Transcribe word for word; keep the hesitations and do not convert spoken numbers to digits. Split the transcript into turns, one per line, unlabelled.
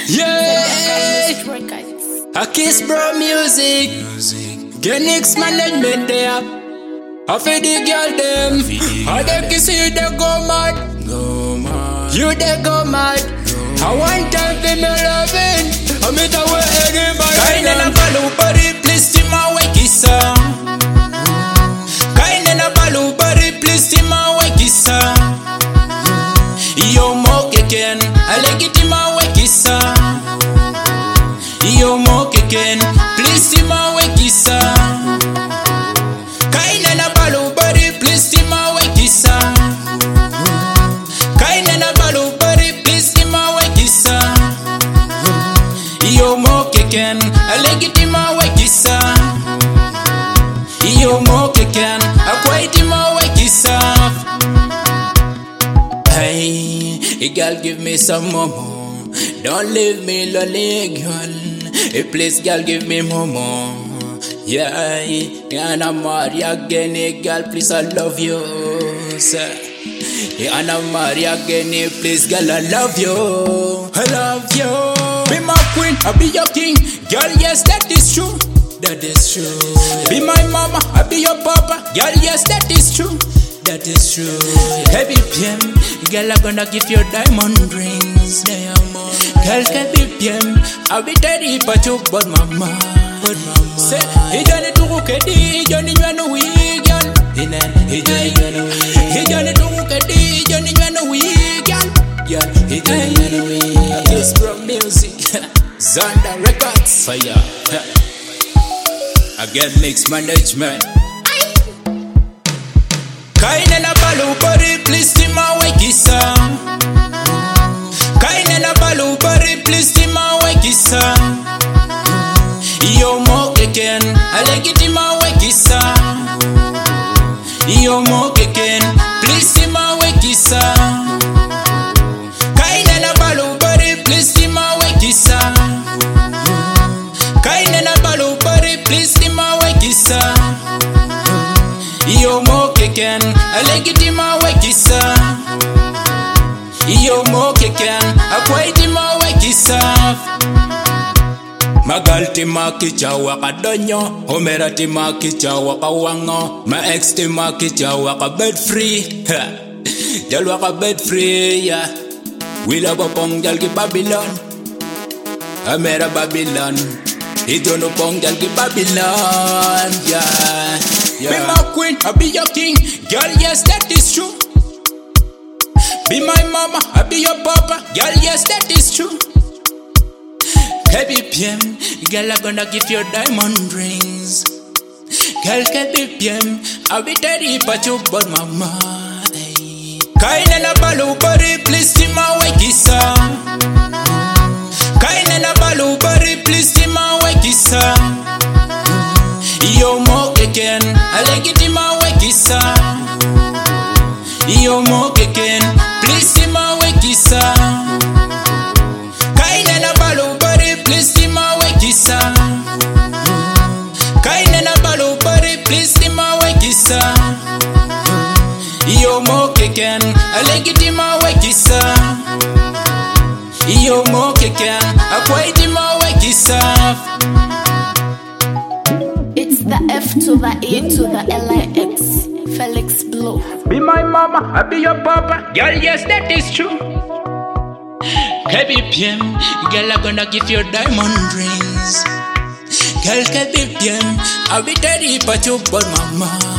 Yeah, I kiss bro music. Genix management there. I feed the girl them. I they kiss you they go mad. You they go mad. I want time for me loving. I meet away anybody. Kinda na balu bari please to my way kissa. Kinda na balu bari please to my way kissa. Yo mo keken, I like it in my way kissa. Yo mo keken, please to my way kissa. Kinda na balu bari please to my way kissa. Kinda na balu bari please to my way kissa. Yo mo keken, I like it in my way kissa. Yo mo keken, I quite in my way kissa. Hey, girl, give me some more. Don't leave me lonely, girl. Hey, please, girl, give me more. Yeah, and I'm married again, girl. Please, I love you, sir. Yeah, and I'm married again, please, girl, I love you. I love you. Be my queen, I'll be your king, girl. Yes, that is true. That is true. Be my mama, I'll be your papa, girl. Yes, that is true. That is true. Heavy P M, girl, I'm gonna give you diamond rings. Girl, heavy P M, I'll be ready for you, but mama, but mama. Say, he done it to Rukedi, he done it when we girl. He done it, he done it to Rukedi, he done it when we girl. Girl, he done it when we. This from music, Zonda Records, fire. I get mixed management. Kinda na balu bari please to my way kissa. Kinda na balu bari please to my way kissa. Yo mo keken, I like it in my way kissa. Yo mo keken, please to my way kissa. Kinda na balu bari please to my way kissa. Kinda na balu bari please to my way kissa. Yo mo keken, I like it in my way kissa. Yo mo keken, I quite in my way kissa. Magal ma kicha waka donyo, Homera ma kicha waka wango, my ex ma kicha waka bed free. Jal waka bed free, yeah. We love a pong jal ki Babylon, Homera Babylon. He don't know pong jal ki Babylon, yeah. Yeah. Be my queen, I'll be your king, girl, yes, that is true. Be my mama, I'll be your papa, girl, yes, that is true. Heavy P M, girl, I'm gonna give you diamond rings. Girl, heavy P M, I'll be ready for you, but mama. Hey. Kinda na balu bari, please to my way kissa. Kinda na balu bari, please to my way kissa. Yo mo keken, I like it in my way kissa. Yo mo keken, please in my way kissa. Kinda na balu bari, please in my way kissa. Kinda na balu bari, please in my way kissa. Yo mo keken, I like it in my way kissa. Yo mo keken, I quite in my way kissa.
The F to the E to the L I X, Felix Blue.
Be my mama, I be your papa, girl, yes, that is true. Heavy P M, girl, I'm gonna give you diamond rings. Girl, heavy P M, I'll be ready for you, but mama.